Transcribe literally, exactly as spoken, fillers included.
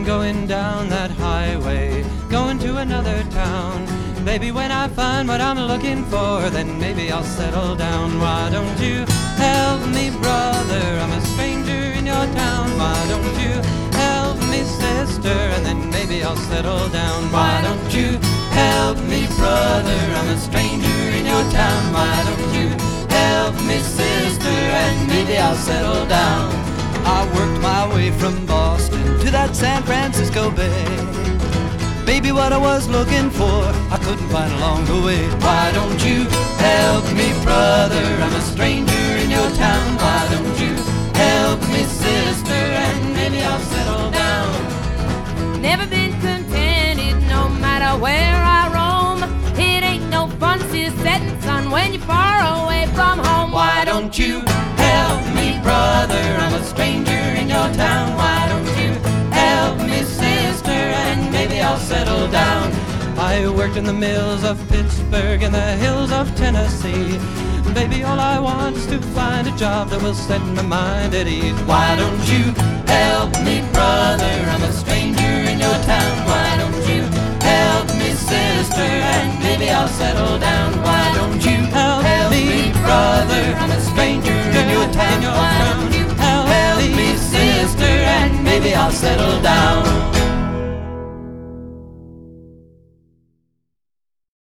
going down that highway, going to another town. Baby, when I find what I'm looking for, then maybe I'll settle down. Why don't you help me, brother? I'm a stranger in your town. Why don't you help me, sister? And then maybe I'll settle down. Why don't you help me, brother? I'm a stranger in your town. Why don't you help me, sister? And maybe I'll settle down. I worked my way from Boston to that San Francisco Bay. Baby, what I was looking for, I couldn't find along the way. Why don't you help me, brother? I'm a stranger in your town. Why don't you help me, sister? And maybe I'll settle down. Never been contented, no matter where I roam. It ain't no fun see setting sun when you're far away from home. Why don't you help me, brother? I'm a stranger in your town. Why don't you help me, sister? And maybe I'll settle down. I worked in the mills of Pittsburgh and the hills of Tennessee. Baby, all I want is to find a job that will set my mind at ease. Why don't you help me, brother? I'm a stranger in your town. Why don't you help me, sister? And maybe I'll settle down. Why don't you help, help me, brother? I'm a stranger in your town. Why don't you help me, sister? And maybe I'll settle down.